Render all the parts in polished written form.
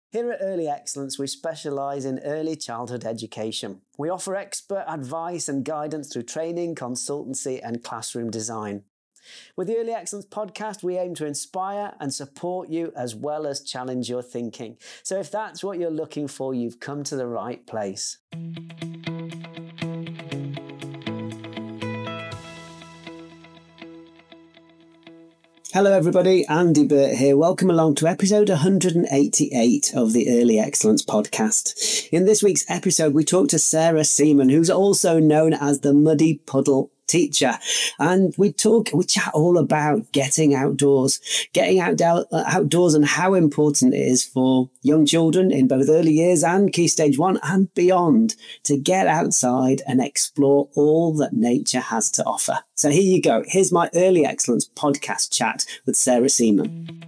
Here at Early Excellence, we specialise in early childhood education. We offer expert advice and guidance through training, consultancy and classroom design. With the Early Excellence podcast, we aim to inspire and support you as well as challenge your thinking. So if that's what you're looking for, you've come to the right place. Hello everybody, Andy Burt here. Welcome along to episode 188 of the Early Excellence podcast. In this week's episode, we talk to Sarah Seaman, who's also known as the Muddy Puddle Teacher. And we chat all about getting outdoors and how important it is for young children in both early years and Key Stage 1 and beyond to get outside and explore all that nature has to offer. So here you go. Here's my Early Excellence podcast chat with Sarah Seaman.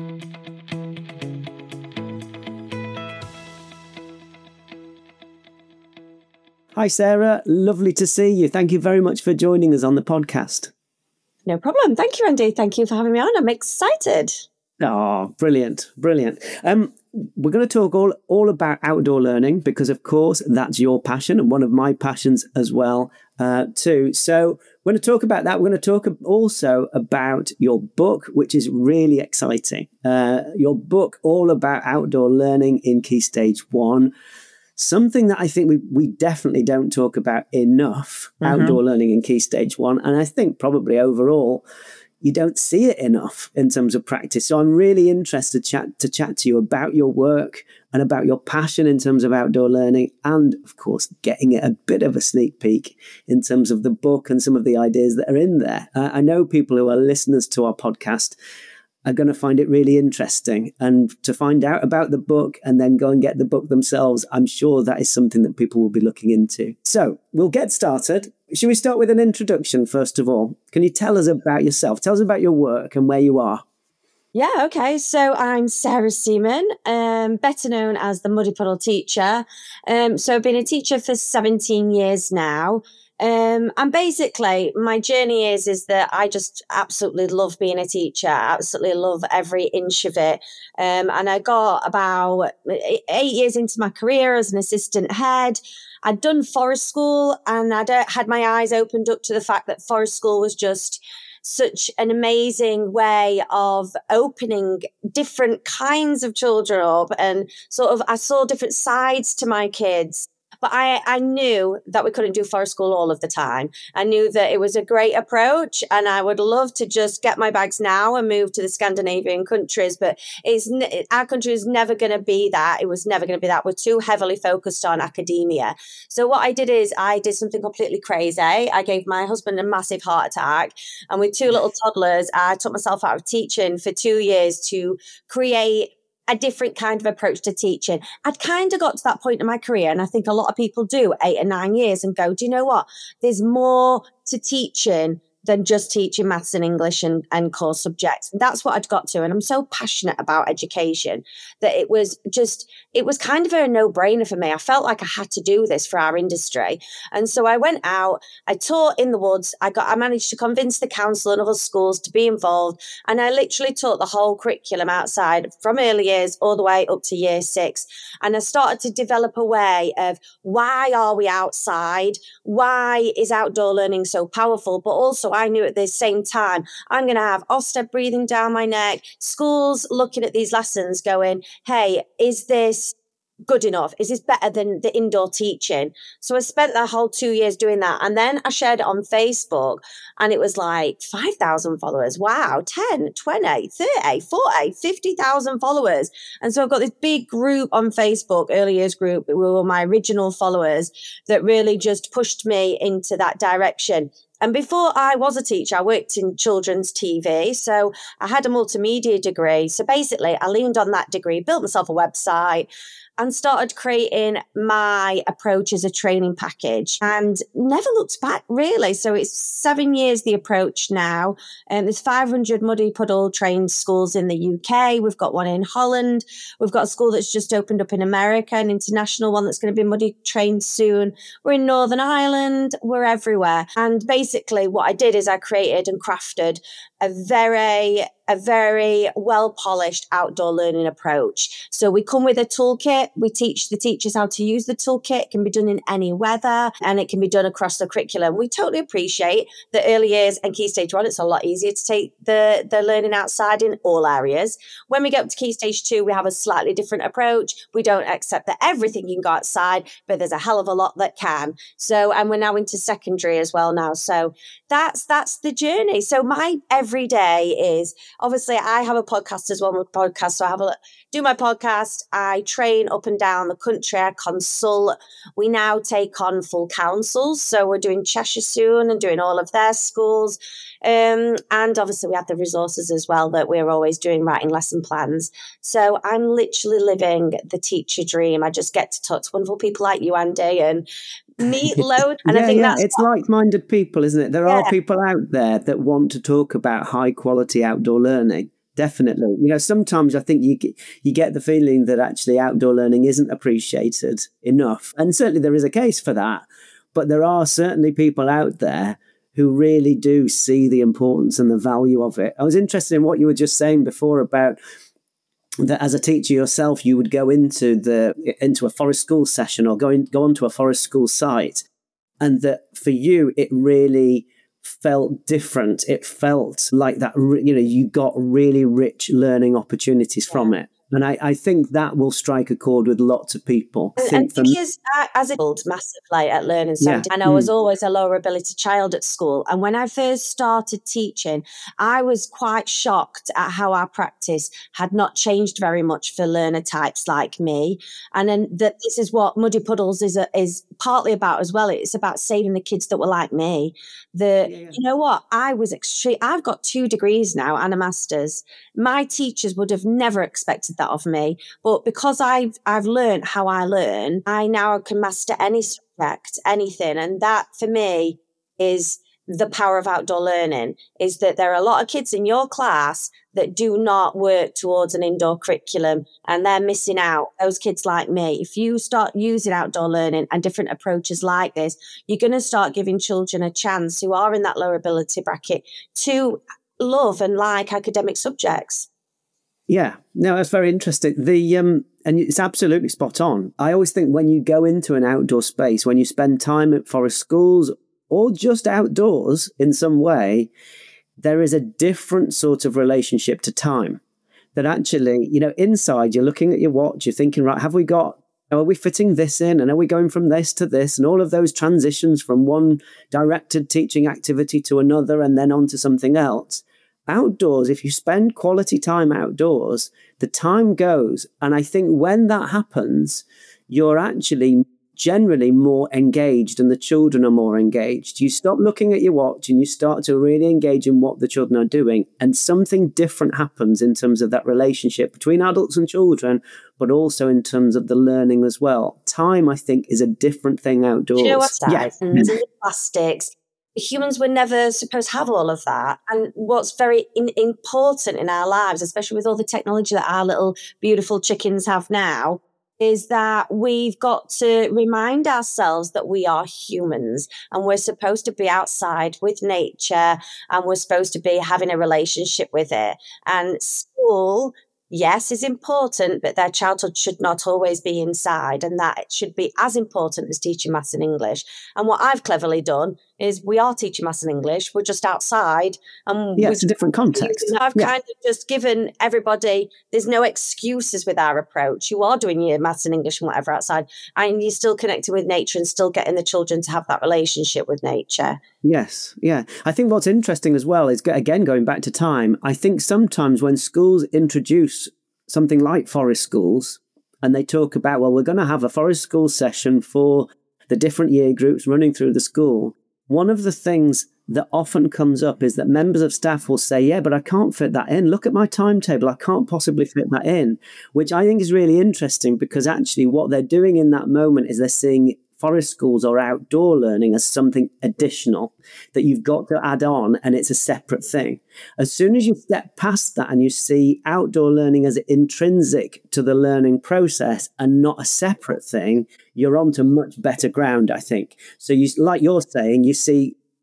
Hi, Sarah. Lovely to see you. Thank you very much for joining us on the podcast. No problem. Thank you, Andy. Thank you for having me on. I'm excited. Oh, brilliant. Brilliant. We're going to talk all about outdoor learning because, of course, that's your passion and one of my passions as well, too. So we're going to talk about that. We're going to talk also about your book, which is really exciting. Your book all about outdoor learning in Key Stage 1. Something that I think we definitely don't talk about enough, outdoor learning in Key Stage 1. And I think probably overall, you don't see it enough in terms of practice. So I'm really interested to chat to you about your work and about your passion in terms of outdoor learning and, of course, getting it a bit of a sneak peek in terms of the book and some of the ideas that are in there. I know people who are listeners to our podcast are going to find it really interesting. And to find out about the book and then go and get the book themselves, I'm sure that is something that people will be looking into. So we'll get started. Should we start with an introduction, first of all? Can you tell us about yourself? Tell us about your work and where you are. Yeah, okay. So I'm Sarah Seaman, better known as the Muddy Puddle Teacher. So I've been a teacher for 17 years now. And basically my journey is that I just absolutely love being a teacher. I absolutely love every inch of it. And I got about 8 years into my career as an assistant head. I'd done forest school and I'd had my eyes opened up to the fact that forest school was just such an amazing way of opening different kinds of children up. And sort of, I saw different sides to my kids. But I knew that we couldn't do forest school all of the time. I knew that it was a great approach and I would love to just get my bags now and move to the Scandinavian countries. But our country is never going to be that. It was never going to be that. We're too heavily focused on academia. So what I did is I did something completely crazy. I gave my husband a massive heart attack. And with 2 little toddlers, I took myself out of teaching for 2 years to create a different kind of approach to teaching. I'd kind of got to that point in my career, and I think a lot of people do 8 or 9 years and go, do you know what? There's more to teaching than just teaching maths and English and core subjects. And that's what I'd got to. And I'm so passionate about education that it was kind of a no-brainer for me. I felt like I had to do this for our industry. And so I went out, I taught in the woods. I managed to convince the council and other schools to be involved. And I literally taught the whole curriculum outside from early years all the way up to year 6. And I started to develop a way of why are we outside? Why is outdoor learning so powerful? But also I knew at the same time, I'm going to have Ofsted breathing down my neck, schools looking at these lessons going, hey, is this good enough? Is this better than the indoor teaching? So I spent that whole 2 years doing that. And then I shared it on Facebook and it was like 5,000 followers. Wow, 10, 20, 30, 40, 50,000 followers. And so I've got this big group on Facebook, early years group, who were my original followers that really just pushed me into that direction. And before I was a teacher, I worked in children's TV. So I had a multimedia degree. So basically, I leaned on that degree, built myself a website, and started creating my approach as a training package and never looked back, really. So it's 7 years, the approach now. And there's 500 Muddy Puddle trained schools in the UK. We've got one in Holland. We've got a school that's just opened up in America, an international one that's going to be Muddy trained soon. We're in Northern Ireland. We're everywhere. And basically what I did is I created and crafted a very well-polished outdoor learning approach. So we come with a toolkit. We teach the teachers how to use the toolkit. It can be done in any weather, and it can be done across the curriculum. We totally appreciate that early years and Key Stage 1, it's a lot easier to take the learning outside in all areas. When we get up to Key Stage 2, we have a slightly different approach. We don't accept that everything can go outside, but there's a hell of a lot that can. So, and we're now into secondary as well now. So that's the journey. So my everyday is, obviously I have a podcast as well. So I do my podcast. I train up and down the country. I consult. We now take on full councils. So we're doing Cheshire soon and doing all of their schools. And obviously we have the resources as well that we're always doing, writing lesson plans. So I'm literally living the teacher dream. I just get to talk to wonderful people like you, Andy, and meet loads. And I think it's like-minded people, isn't it? There are people out there that want to talk about high quality outdoor learning. Definitely. Sometimes I think you get the feeling that actually outdoor learning isn't appreciated enough. And certainly there is a case for that. But there are certainly people out there who really do see the importance and the value of it. I was interested in what you were just saying before about that as a teacher yourself, you would go into a forest school session or go onto a forest school site, and that for you, it really felt different. It felt like that, you got really rich learning opportunities from it. And I think that will strike a chord with lots of people. And because as a built massively at Learning Centre, and I was always a lower ability child at school. And when I first started teaching, I was quite shocked at how our practice had not changed very much for learner types like me. And then that this is what Muddy Puddles is partly about as well. It's about saving the kids that were like me. You know what? I've got 2 degrees now and a master's. My teachers would have never expected that of me, but because I've learned how I learn, I now can master any subject, anything. And that for me is the power of outdoor learning, is that there are a lot of kids in your class that do not work towards an indoor curriculum, and they're missing out. Those kids like me, if you start using outdoor learning and different approaches like this, you're going to start giving children a chance who are in that lower ability bracket to love and like academic subjects. Yeah, no, that's very interesting. And it's absolutely spot on. I always think when you go into an outdoor space, when you spend time at forest schools or just outdoors in some way, there is a different sort of relationship to time. That actually, inside you're looking at your watch, you're thinking, right, are we fitting this in? And are we going from this to this? And all of those transitions from one directed teaching activity to another and then on to something else. Outdoors, if you spend quality time outdoors, the time goes. And I think when that happens, you're actually generally more engaged and the children are more engaged. You stop looking at your watch and you start to really engage in what the children are doing. And something different happens in terms of that relationship between adults and children, but also in terms of the learning as well. Time, I think, is a different thing outdoors. Do you know what's that? And the plastics. Humans were never supposed to have all of that. And what's very important in our lives, especially with all the technology that our little beautiful chickens have now, is that we've got to remind ourselves that we are humans and we're supposed to be outside with nature and we're supposed to be having a relationship with it. And school, yes, is important, but their childhood should not always be inside, and that it should be as important as teaching maths and English. And what I've cleverly done is we are teaching maths and English, we're just outside. And it's a different context. I've kind of just given everybody, there's no excuses with our approach. You are doing your maths and English and whatever outside, and you're still connected with nature and still getting the children to have that relationship with nature. Yes, yeah. I think what's interesting as well is, again, going back to time, I think sometimes when schools introduce something like forest schools and they talk about, well, we're going to have a forest school session for the different year groups running through the school, one of the things that often comes up is that members of staff will say, yeah, but I can't fit that in. Look at my timetable. I can't possibly fit that in, which I think is really interesting because actually what they're doing in that moment is they're seeing forest schools or outdoor learning as something additional that you've got to add on, and it's a separate thing. As soon as you step past that and you see outdoor learning as intrinsic to the learning process and not a separate thing, you're onto much better ground, I think. So you, like you're saying, you see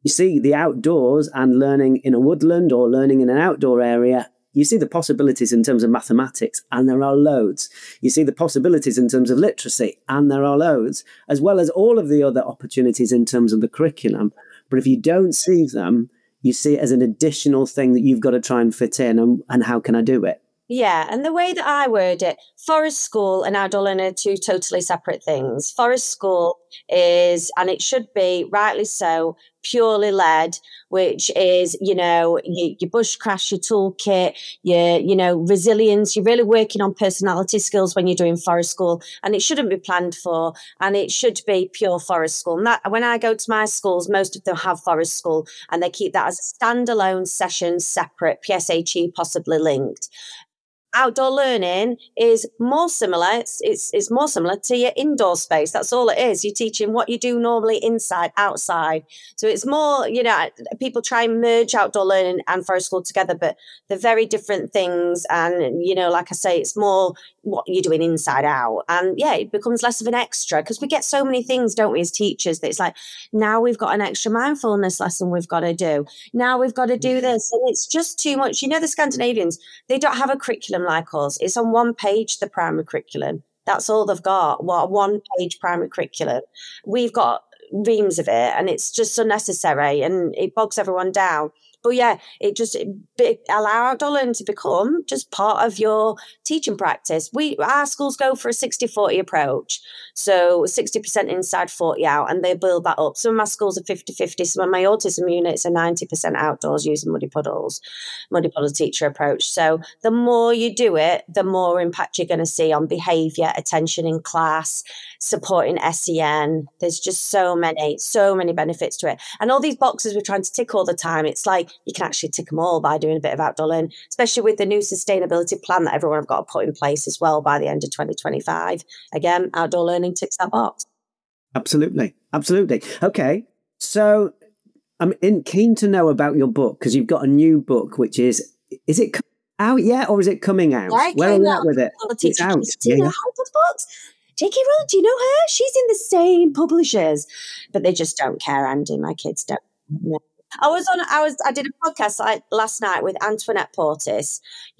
You see the outdoors and learning in a woodland or learning in an outdoor area. You see the possibilities in terms of mathematics, and there are loads. You see the possibilities in terms of literacy, and there are loads, as well as all of the other opportunities in terms of the curriculum. But if you don't see them, you see it as an additional thing that you've got to try and fit in, and how can I do it? Yeah, and the way that I word it, forest school and outdoor learning are two totally separate things. Forest school is, and it should be, rightly so, purely led, which is, your bushcraft, your toolkit, your resilience. You're really working on personality skills when you're doing forest school, and it shouldn't be planned for, and it should be pure forest school. And that, when I go to my schools, most of them have forest school, and they keep that as a standalone session, separate, PSHE possibly linked. Outdoor learning is more similar. It's more similar to your indoor space. That's all it is. You're teaching what you do normally inside, outside. So it's more, people try and merge outdoor learning and forest school together, but they're very different things. And, like I say, it's more what you're doing inside out. And yeah, it becomes less of an extra because we get so many things, don't we, as teachers, that it's like, now we've got an extra mindfulness lesson we've got to do. Now we've got to do this. And it's just too much. The Scandinavians, they don't have a curriculum like us. It's on one page, the primary curriculum. That's all they've got. What, a one-page primary curriculum. We've got reams of it, and it's just unnecessary, and it bogs everyone down. But yeah, allow outdoor learning to become just part of your teaching practice. Our schools go for a 60-40 approach. So 60% inside, 40 out, and they build that up. Some of my schools are 50-50. Some of my autism units are 90% outdoors using Muddy Puddle teacher approach. So the more you do it, the more impact you're going to see on behaviour, attention in class, supporting SEN. There's just so many benefits to it. And all these boxes we're trying to tick all the time, it's like you can actually tick them all by doing a bit of outdoor learning, especially with the new sustainability plan that everyone have got to put in place as well by the end of 2025. Again, outdoor learning ticks that box. Absolutely. Okay, so I'm keen to know about your book, because you've got a new book, which is it out yet, or is it coming out? Yeah, where are we at with it? It's out. Books. J.K. Rowling, do you know her? She's in the same publishers, but they just don't care, Andy. My kids don't. No. I did a podcast last night with Antoinette Portis,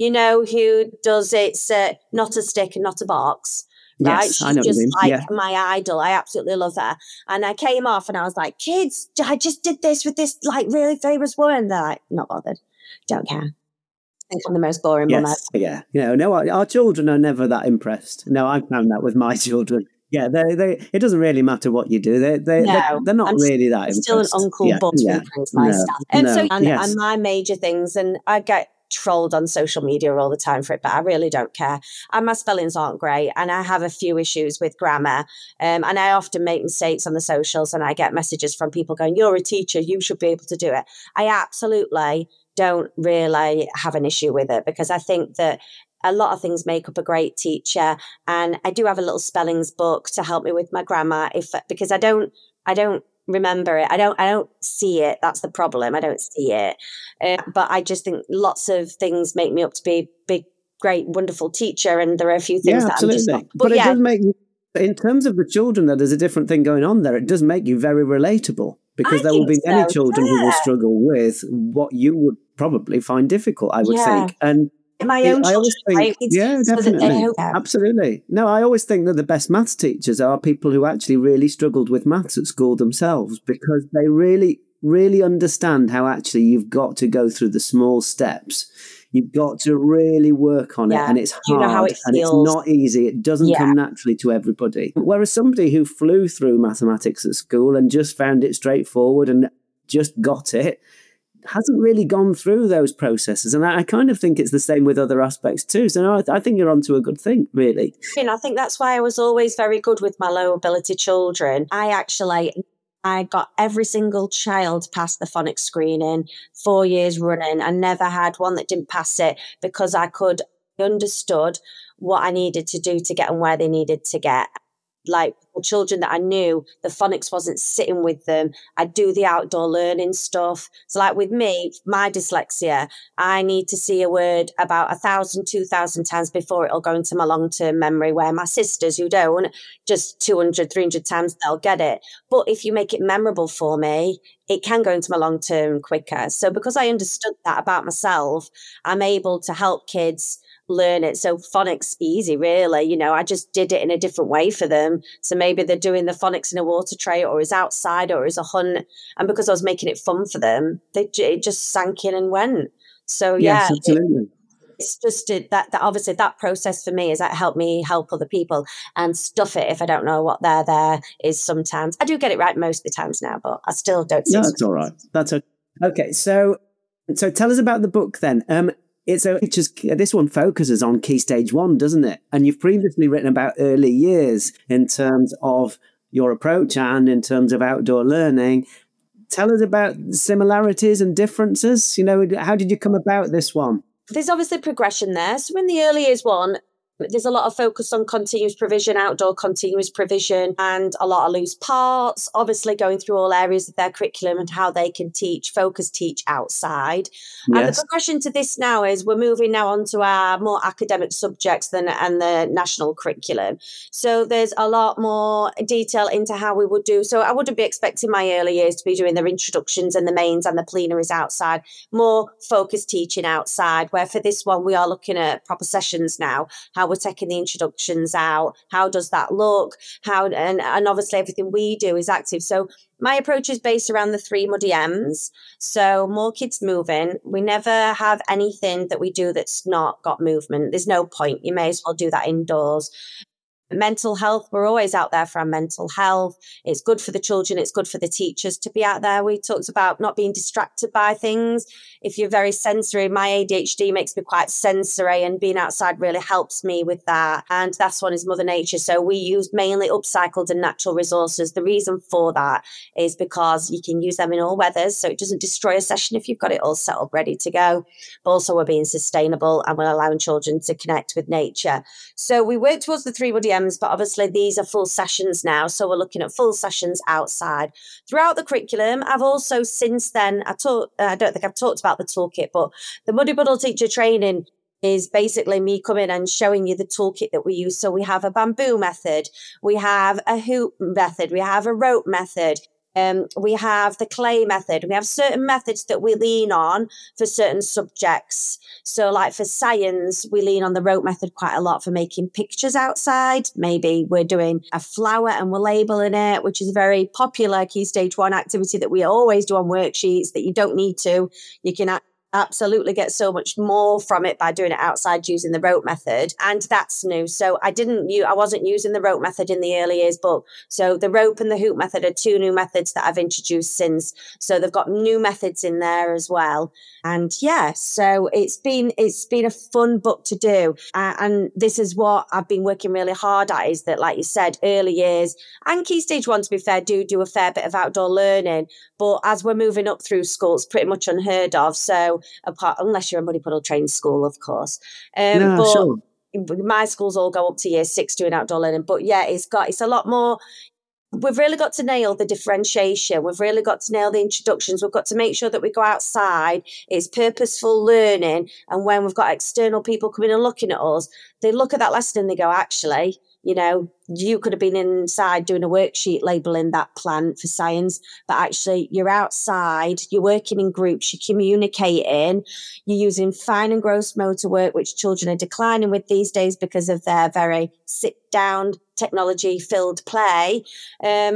who does It's Not a Stick and Not a Box. Right? Yes, She's I know just yeah. my idol. I absolutely love her. And I came off and I was like, kids, I just did this with this really famous woman. They're like, not bothered. Don't care. I think I'm the most boring mum ever. Yeah. No, our children are never that impressed. No, I found that with my children. Yeah, it doesn't really matter what you do. They're not really that impressed. Still an uncle bottling my stuff. And my major things, and I get trolled on social media all the time for it, but I really don't care. And my spellings aren't great, and I have a few issues with grammar, and I often make mistakes on the socials, and I get messages from people going, "You're a teacher, you should be able to do it." I absolutely don't really have an issue with it, because I think that a lot of things make up a great teacher. And I do have a little spellings book to help me with my grammar, because I don't remember it. I don't see it. That's the problem. I don't see it. But I just think lots of things make me up to be a big, great, wonderful teacher. And there are a few things that I'm just not. But it does make you, in terms of the children, there's a different thing going on there. It does make you very relatable, because there will be many children who will struggle with what you would probably find difficult, I would think. And my own children, definitely. Absolutely. No, I always think that the best maths teachers are people who actually really struggled with maths at school themselves, because they really, really understand how actually you've got to go through the small steps. You've got to really work on it, and it's hard, and it's not easy. It doesn't come naturally to everybody. Whereas somebody who flew through mathematics at school and just found it straightforward and just got it, hasn't really gone through those processes. And I kind of think it's the same with other aspects too. So no, I think you're onto a good thing, really. I think that's why I was always very good with my low ability children. I got every single child past the phonics screening 4 years running. I never had one that didn't pass it, because I understood what I needed to do to get them where they needed to get. like the children that I knew, the phonics wasn't sitting with them. I'd do the outdoor learning stuff. So like with me, my dyslexia, I need to see a word about 1,000, 2,000 times before it'll go into my long-term memory, where my sisters who don't, just 200, 300 times, they'll get it. But if you make it memorable for me, it can go into my long-term quicker. So because I understood that about myself, I'm able to help kids learn it. So phonics easy, really. You know, I just did it in a different way for them. So maybe they're doing the phonics in a water tray, or is outside, or is a hunt. And because I was making it fun for them, it just sank in and went. So yes, absolutely. it's just that obviously that process for me is that helped me help other people, and stuff it if I don't know what there is. Sometimes I do get it right most of the times now, but I still don't see. No, that's all right. That's okay. Okay, so tell us about the book then. This one focuses on Key Stage 1, doesn't it? And you've previously written about early years in terms of your approach and in terms of outdoor learning. Tell us about similarities and differences. You know, how did you come about this one? There's obviously progression there. So in the early years one, there's a lot of focus on continuous provision, outdoor continuous provision, and a lot of loose parts, obviously going through all areas of their curriculum and how they can focus teach outside. Yes. And the progression to this now is we're moving now on to our more academic subjects and the national curriculum. So there's a lot more detail into how we would do. So I wouldn't be expecting my early years to be doing their introductions and the mains and the plenaries outside, more focused teaching outside, where for this one, we are looking at proper sessions now, how we're taking the introductions out, how does that look, and obviously everything we do is active. So my approach is based around the 3 muddy M's. So more kids moving. We never have anything that we do that's not got movement. There's no point. You may as well do that indoors. Mental health, we're always out there for our mental health. It's good for the children, it's good for the teachers to be out there. We talked about not being distracted by things. If you're very sensory, my ADHD makes me quite sensory, and being outside really helps me with that. And that's one is Mother Nature. So we use mainly upcycled and natural resources. The reason for that is because you can use them in all weathers, so it doesn't destroy a session if you've got it all set up ready to go. But also we're being sustainable and we're allowing children to connect with nature. So we work towards the 3 muddy M's, but obviously these are full sessions now. So we're looking at full sessions outside. Throughout the curriculum, I've also since then, I don't think I've talked about the toolkit, but the Muddy Puddle teacher training is basically me coming and showing you the toolkit that we use. So we have a bamboo method, we have a hoop method, we have a rope method. We have the clay method. We have certain methods that we lean on for certain subjects. So like for science, we lean on the rope method quite a lot for making pictures outside. Maybe we're doing a flower and we're labeling it, which is a very popular Key Stage 1 activity that we always do on worksheets that you don't need to. You can absolutely get so much more from it by doing it outside using the rope method, and that's new. So I wasn't using the rope method in the early years book. So the rope and the hoop method are 2 new methods that I've introduced since. So they've got new methods in there as well. And yeah, so it's been a fun book to do. And this is what I've been working really hard at, is that, like you said, early years and Key Stage 1, to be fair, do a fair bit of outdoor learning. But as we're moving up through school, it's pretty much unheard of. So unless you're a Muddy Puddle trained school, of course. Sure. My schools all go up to year 6 doing outdoor learning. But yeah, it's a lot more. We've really got to nail the differentiation. We've really got to nail the introductions. We've got to make sure that we go outside. It's purposeful learning. And when we've got external people coming and looking at us, they look at that lesson and they go, actually, you know, you could have been inside doing a worksheet labeling that plant for science, but actually you're outside, you're working in groups, you're communicating, you're using fine and gross motor work, which children are declining with these days because of their very sit down technology filled play. And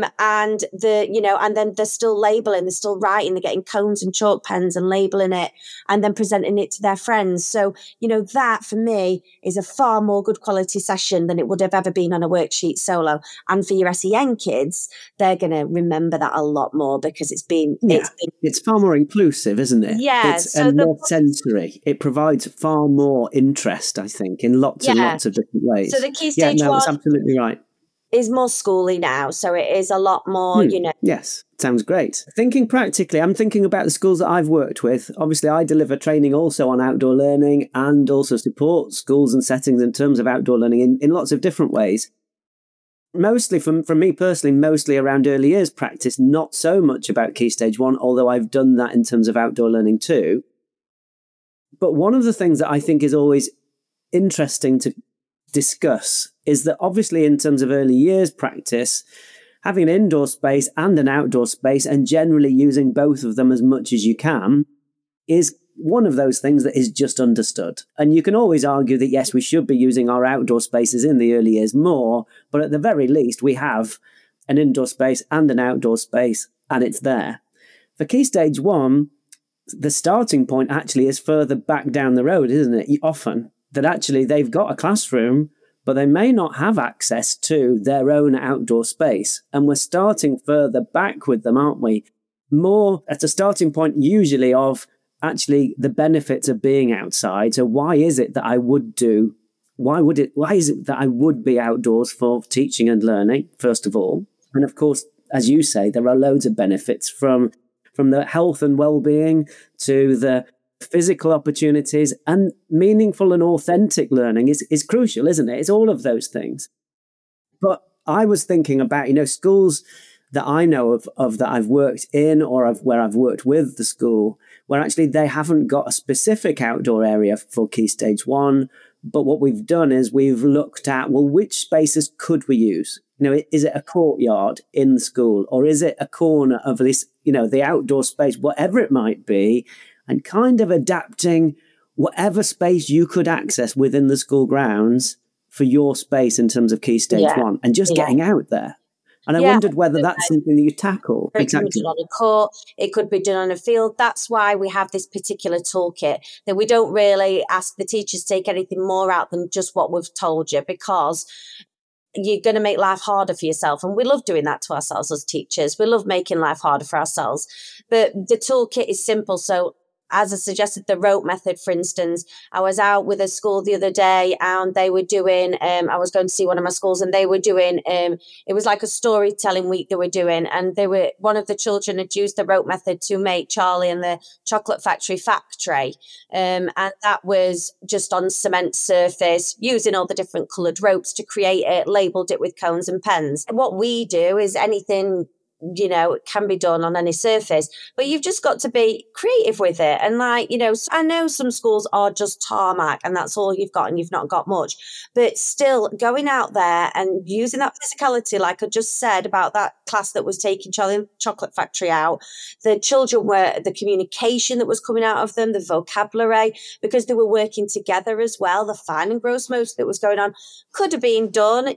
then they're still labeling, they're still writing, they're getting cones and chalk pens and labeling it and then presenting it to their friends. So, you know, that for me is a far more good quality session than it would have ever been on a worksheet solo. And for your SEN kids, they're going to remember that a lot more because it's far more inclusive, isn't it? Yeah. And more sensory. It provides far more interest, I think, in lots and lots of different ways. So the Key Stage 1 that's absolutely right. Is more schooly now, so it is a lot more, Yes, sounds great. Thinking practically, I'm thinking about the schools that I've worked with. Obviously, I deliver training also on outdoor learning and also support schools and settings in terms of outdoor learning in lots of different ways. Mostly from me personally, mostly around early years practice, not so much about Key Stage 1, although I've done that in terms of outdoor learning too. But one of the things that I think is always interesting to discuss is that obviously in terms of early years practice, having an indoor space and an outdoor space and generally using both of them as much as you can is one of those things that is just understood. And you can always argue that, yes, we should be using our outdoor spaces in the early years more, but at the very least, we have an indoor space and an outdoor space, and it's there. For Key Stage 1, the starting point actually is further back down the road, isn't it? Often that actually they've got a classroom, but they may not have access to their own outdoor space. And we're starting further back with them, aren't we? More at a starting point usually of actually the benefits of being outside. So why is it that I would be outdoors for teaching and learning, first of all? And of course, as you say, there are loads of benefits from the health and well-being to the physical opportunities, and meaningful and authentic learning is crucial, isn't it? It's all of those things. But I was thinking about, schools that I know of that I've worked in or where I've worked with the school, where actually they haven't got a specific outdoor area for Key Stage 1. But what we've done is we've looked at, well, which spaces could we use? Is it a courtyard in the school, or is it a corner of this, the outdoor space, whatever it might be, and kind of adapting whatever space you could access within the school grounds for your space in terms of Key Stage 1, and just getting out there. And I wondered whether that's something that you tackle. It could be done on a court, it could be done on a field. That's why we have this particular toolkit, that we don't really ask the teachers to take anything more out than just what we've told you, because you're going to make life harder for yourself. And we love doing that to ourselves as teachers. We love making life harder for ourselves. But the toolkit is simple. So as I suggested, the rope method, for instance, I was out with a school the other day and they were doing, I was going to see one of my schools and they were doing, it was like a storytelling week they were doing. And one of the children had used the rope method to make Charlie and the Chocolate Factory factory. And that was just on cement surface, using all the different coloured ropes to create it, labelled it with cones and pens. What we do is anything, it can be done on any surface, but you've just got to be creative with it. And I know some schools are just tarmac and that's all you've got and you've not got much, but still going out there and using that physicality, like I just said about that class that was taking Charlie Chocolate Factory out, the children the communication that was coming out of them, the vocabulary, because they were working together as well, the fine and gross motor that was going on could have been done,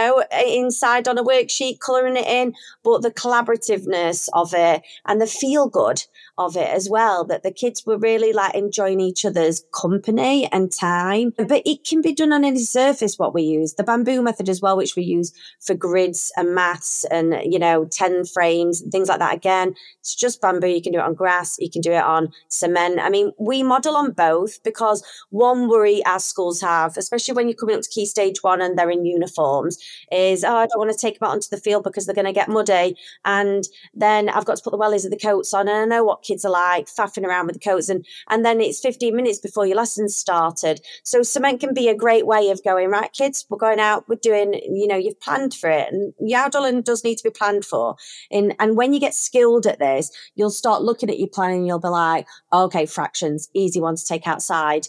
inside on a worksheet, colouring it in, but the collaborativeness of it and the feel good of it as well, that the kids were really enjoying each other's company and time. But it can be done on any surface, what we use. The bamboo method as well, which we use for grids and maths and, 10 frames and things like that. Again, it's just bamboo. You can do it on grass. You can do it on cement. I mean, we model on both because one worry our schools have, especially when you're coming up to Key Stage 1 and they're in uniforms, is, I don't want to take them out onto the field because they're going to get muddy. And then I've got to put the wellies of the coats on. And I know what kids are like, faffing around with the coats. And then it's 15 minutes before your lesson's started. So cement can be a great way of going, right, kids, we're going out, we're doing, you've planned for it. And outdoor learning does need to be planned for. And when you get skilled at this, you'll start looking at your planning and you'll be like, okay, fractions, easy one to take outside.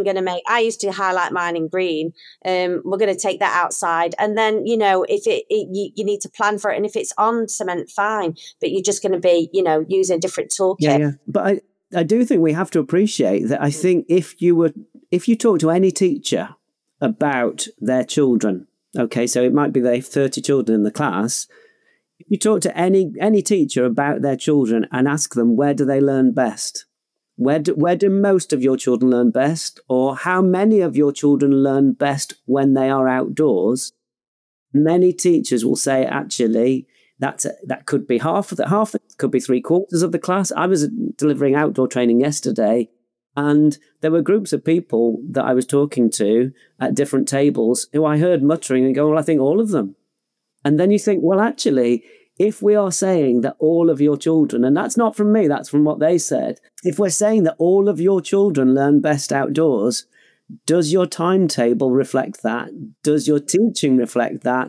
I used to highlight mine in green. We're going to take that outside. And then, if you need to plan for it. And if it's on cement, fine. But you're just going to be, using a different toolkit. Yeah. But I do think we have to appreciate that. I think if you talk to any teacher about their children, okay, so it might be they have 30 children in the class. If you talk to any teacher about their children and ask them, where do they learn best? Where do most of your children learn best? Or how many of your children learn best when they are outdoors? Many teachers will say, actually, that could be half, could be 3/4 of the class. I was delivering outdoor training yesterday, and there were groups of people that I was talking to at different tables who I heard muttering and going, well, I think all of them. And then you think, well, actually, if we are saying that all of your children, and that's not from me, that's from what they said, if we're saying that all of your children learn best outdoors, does your timetable reflect that? Does your teaching reflect that?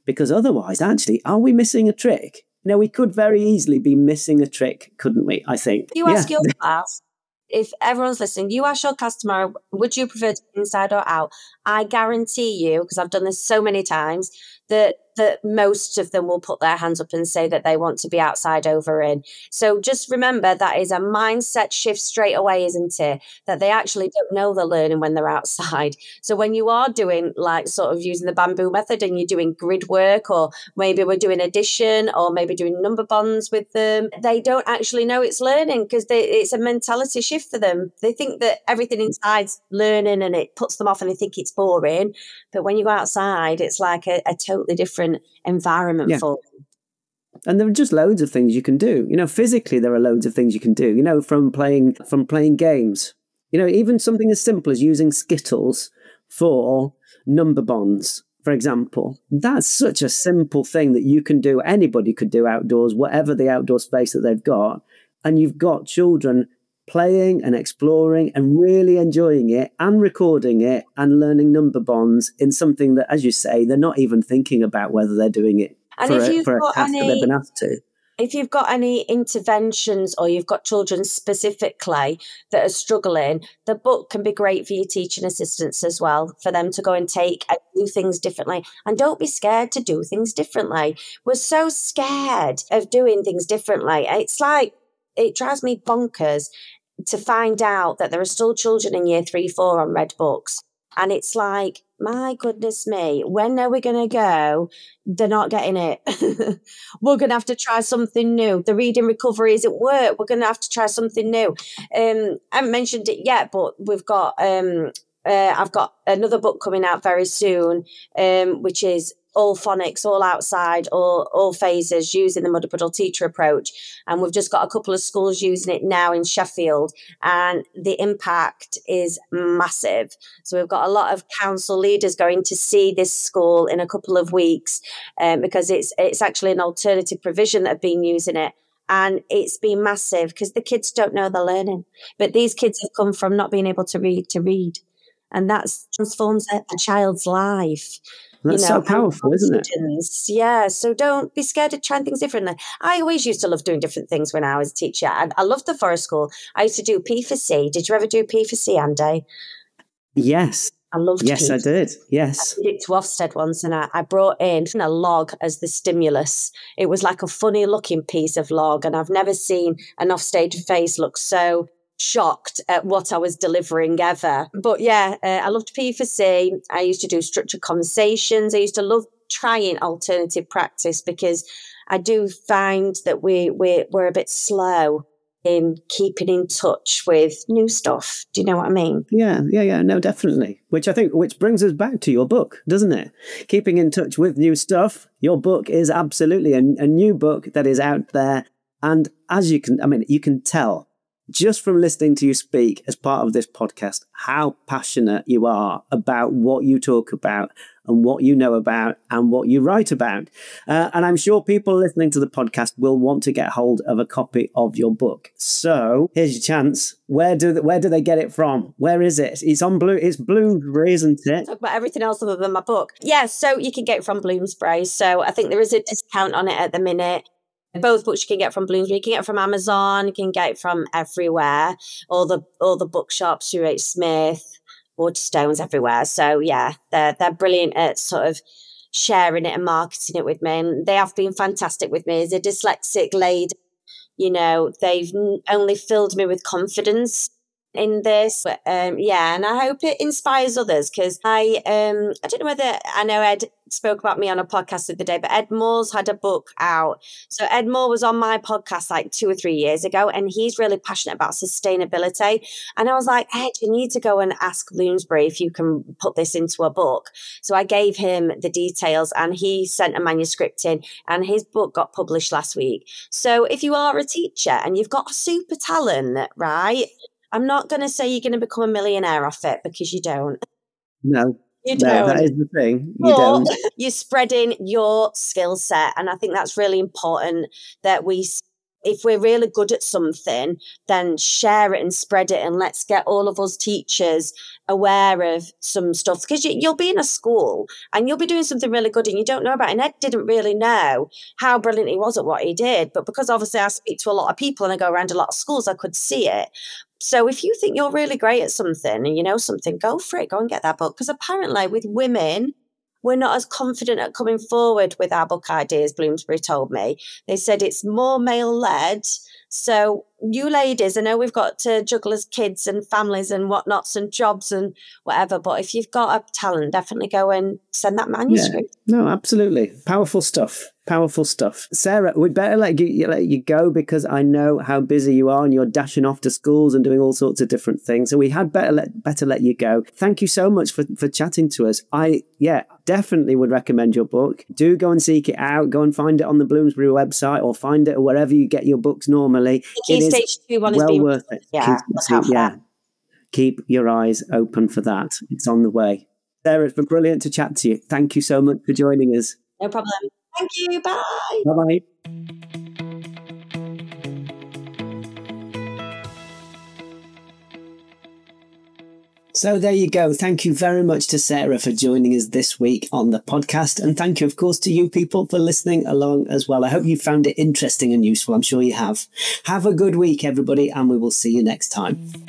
Because otherwise, actually, are we missing a trick? We could very easily be missing a trick, couldn't we? I think. You ask your class, if everyone's listening, you ask your class tomorrow, would you prefer to be inside or out? I guarantee you, because I've done this so many times, that most of them will put their hands up and say that they want to be outside over in. So just remember, that is a mindset shift straight away, isn't it? That they actually don't know they're learning when they're outside. So when you are doing like sort of using the bamboo method and you're doing grid work, or maybe we're doing addition, or maybe doing number bonds with them, they don't actually know it's learning because it's a mentality shift for them. They think that everything inside's learning and it puts them off and they think it's boring. But when you go outside, it's like a totally different environment for them. And there are just loads of things you can do. Physically, there are loads of things you can do, from playing games. Even something as simple as using Skittles for number bonds, for example. That's such a simple thing that you can do. Anybody could do outdoors, whatever the outdoor space that they've got. And you've got children playing and exploring and really enjoying it and recording it and learning number bonds in something that, as you say, they're not even thinking about whether they're doing it for a task that they've been asked to. If you've got any interventions or you've got children specifically that are struggling, the book can be great for your teaching assistants as well, for them to go and take and do things differently. And don't be scared to do things differently. We're so scared of doing things differently. It's like, it drives me bonkers to find out that there are still children in year 3, 4 on red books. And it's like, my goodness me, when are we going to go? They're not getting it. We're going to have to try something new. The reading recovery isn't work. We're going to have to try something new. I haven't mentioned it yet, but we've got, I've got another book coming out very soon, which is all phonics, all outside, all phases, using the Muddy Puddle teacher approach. And we've just got a couple of schools using it now in Sheffield, and the impact is massive. So we've got a lot of council leaders going to see this school in a couple of weeks, because it's actually an alternative provision that have been using it. And it's been massive because the kids don't know they're learning. But these kids have come from not being able to read. And that transforms a child's life. That's so powerful, isn't it? Yeah, so don't be scared of trying things differently. I always used to love doing different things when I was a teacher. I loved the forest school. I used to do P4C. Did you ever do P4C, Andy? Yes. I loved Yes, P4C. I did. Yes. I did it to Ofsted once, and I brought in a log as the stimulus. It was like a funny looking piece of log, and I've never seen an Ofsted face look so shocked at what I was delivering ever. But yeah, I loved P4C. I used to do structured conversations. I used to love trying alternative practice because I do find that we're a bit slow in keeping in touch with new stuff. Do you know what I mean? Yeah. No, definitely. Which brings us back to your book, doesn't it? Keeping in touch with new stuff. Your book is absolutely a new book that is out there. And as you can tell just from listening to you speak as part of this podcast, how passionate you are about what you talk about and what you know about and what you write about. And I'm sure people listening to the podcast will want to get hold of a copy of your book. So here's your chance. Where do they get it from? Where is it? It's on It's Bloomsbury, isn't it? Talk about everything else other than my book. Yeah, so you can get it from Bloomsbury. So I think there is a discount on it at the minute. Both books you can get from Bloomsbury. You can get it from Amazon. You can get it from everywhere. All the bookshops, UH Smith, Waterstones, everywhere. So yeah, they're brilliant at sort of sharing it and marketing it with me. And they have been fantastic with me as a dyslexic lady. You know, they've only filled me with confidence in this. But, yeah, and I hope it inspires others because I don't know whether I know Ed spoke about me on a podcast the other day, but Ed Moore's had a book out. So Ed Moore was on my podcast like 2 or 3 years ago, and he's really passionate about sustainability. And I was like, Ed, you need to go and ask Bloomsbury if you can put this into a book. So I gave him the details and he sent a manuscript in and his book got published last week. So if you are a teacher and you've got a super talent, right? I'm not going to say you're going to become a millionaire off it because you don't. No. You don't. No, that is the thing. You don't. You're spreading your skill set. And I think that's really important that we if we're really good at something, then share it and spread it, and let's get all of us teachers aware of some stuff, because you'll be in a school and you'll be doing something really good and you don't know about it. And Ed didn't really know how brilliant he was at what he did, but because obviously I speak to a lot of people and I go around a lot of schools, I could see it. So if you think you're really great at something and you know something, go for it, go and get that book. Because apparently with women, we're not as confident at coming forward with our book ideas, Bloomsbury told me. They said it's more male-led. So you ladies, I know we've got to juggle as kids and families and whatnots and jobs and whatever, but if you've got a talent, definitely go and send that manuscript. Yeah. No, absolutely. Powerful stuff. Powerful stuff. Sarah, we'd better let you go, because I know how busy you are and you're dashing off to schools and doing all sorts of different things. So we had better let you go. Thank you so much for chatting to us. I definitely would recommend your book. Do go and seek it out. Go and find it on the Bloomsbury website or find it wherever you get your books normally. Key Stage 2 one is well worth it. Yeah, Keep your eyes open for that. It's on the way. Sarah, it's been brilliant to chat to you. Thank you so much for joining us. No problem. Thank you. Bye. Bye-bye. So there you go. Thank you very much to Sarah for joining us this week on the podcast. And thank you, of course, to you people for listening along as well. I hope you found it interesting and useful. I'm sure you have. Have a good week, everybody, and we will see you next time.